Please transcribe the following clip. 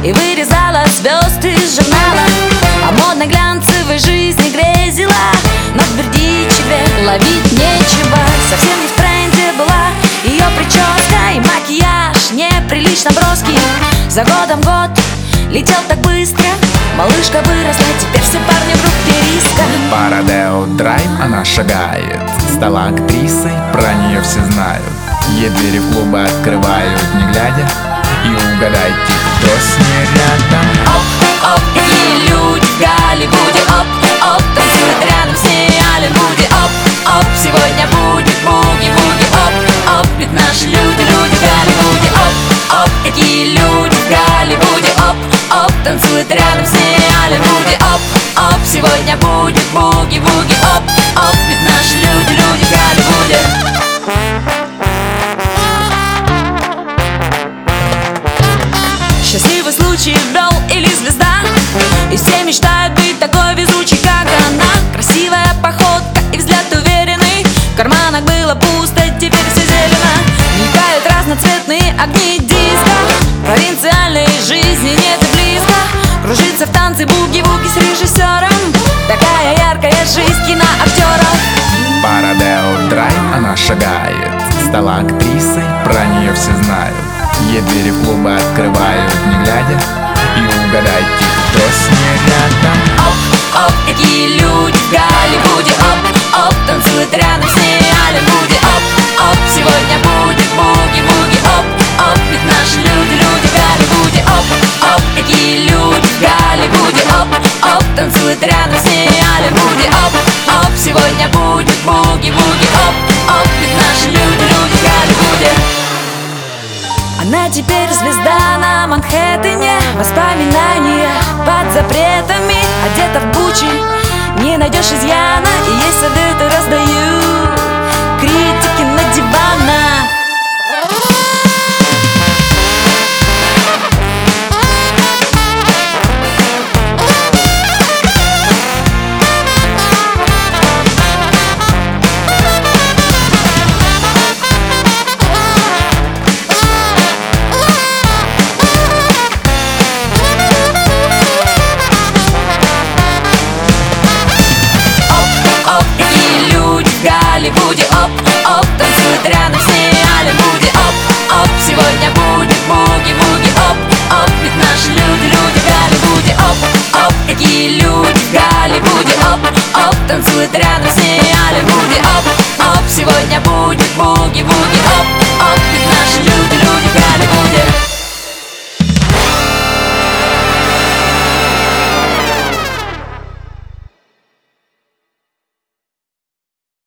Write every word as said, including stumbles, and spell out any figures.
и вырезала звезд из журнала. О модной глянцевой жизни грезила, но в Бердичеве ловить нечего. Совсем не в тренде была ее прическа и макияж неприлично броский. За годом год летел так быстро, малышка выросла, теперь все парни в группе риска. По Родео Драйв она шагает, стала актрисой, про нее все знают. Ей двери в клубы открывают, не глядя, и угадайте, кто с ней рядом. Оп, оп, такие люди в Голливуде. Оп, оп, танцуют рядом с ней Ален Вуди. Оп, оп, сегодня будет буги-вуги. Оп, оп, ведь наши люди, люди в Голливуде. Оп, оп, такие люди в Голливуде. Оп, оп, танцуют рядом с ней Ален Вуди. Оп, оп, сегодня будет буги-вуги. Оп, оп, ведь наши люди, люди в Голливуде. Счастливый случай ввел или звезда, и все мечтают быть такой везучей, как она. Красивая походка и взгляд уверенный, в карманах было пусто, теперь все зелено. Мигают разноцветные огни диска, провинциальной жизни нет и близко. Кружится в танце буги-вуги с режиссером, такая яркая жизнь киноактеров. По Родео Драйв она шагает, стала актрисой, про нее все знают. Ей двери в клубы открывают, не глядя, и угадайте, кто с ней рядом. Оп, оп, такие люди в Голливуде. Оп, оп, танцуют рядом с ней Ален Вуди. Оп, оп, сегодня будет буги-вуги. Оп, оп, ведь наши люди, люди в Голливуде. Оп, оп, такие люди в Голливуде. Оп, оп, танцуют рядом с ней Ален Вуди. Оп, оп, сегодня будет буги-вуги. Оп, оп, ведь наши люди, люди в Голливуде. Она теперь звезда на Манхэттене, воспоминания под запретами, одета в Гуччи, не найдешь изъяна, и ей советы раздаю критики на диванах. Голливуде. Оп, оп, танцует рядом с ней Ален Вуди. Оп, оп, сегодня будет буги-вуги. Оп, оп, ведь наши люди, люди в Голливуде. Оп, оп, такие люди в Голливуде. Оп, оп, танцует рядом с ней Ален Вуди. Оп, оп, сегодня будет буги-вуги. Оп,